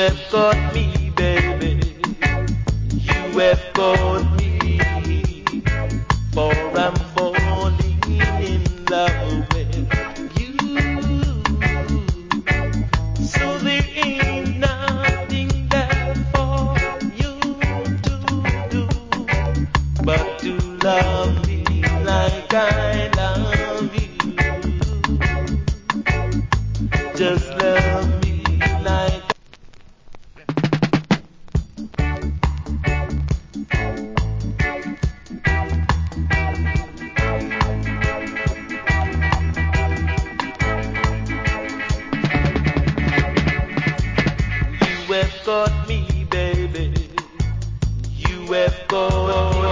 have got me, baby. You have got me. For I'm falling in love with you. So there ain't nothing left for you to do but to love me like I love you. Just love me like you have got me, baby. You have got